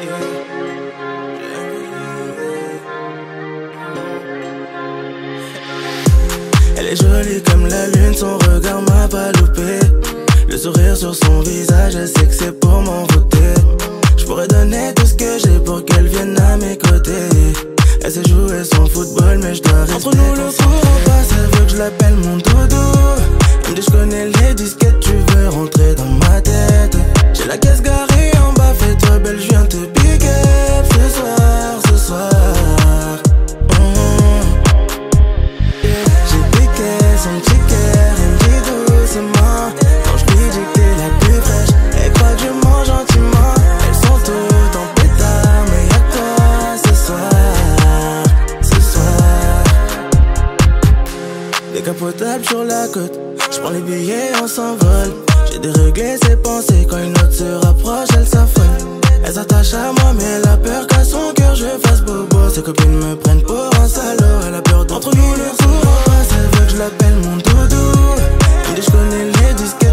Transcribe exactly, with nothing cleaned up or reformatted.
Elle est jolie comme la lune, son regard m'a pas loupé. Le sourire sur son visage, elle sait que c'est pour m'envoûter. J'pourrais donner tout ce que j'ai pour qu'elle vienne à mes côtés. Elle sait jouer son football, mais j'dois rester. Entre nous le courant passe, elle veut que je l'appelle mon doudou. Elle me dit j'connais les disquettes, tu veux rentrer dans ma tête. J'ai la caisse garée en bas, fais-toi belle, j'viens te pick up ce soir, ce soir. Son petit cœur, elle me dit doucement. Quand je lui dis que t'es la plus fraîche, elle croit que je mange gentiment. Elles sont toutes en pétard, mais y'a que toi ce soir, ce soir. Décapotable sur la côte, j'prends les billets, on s'envole. J'ai déréglé ses pensées, quand une autre se rapproche, elle s'affole. Elle s'attache à moi, mais elle a peur qu'à son cœur je fasse bobo. Ses copines me prennent pour un salaud, elle a peur d'entre nous le courant passe, elle veut que je l'appelle mon doudou. Elle me dit j'connais les disques.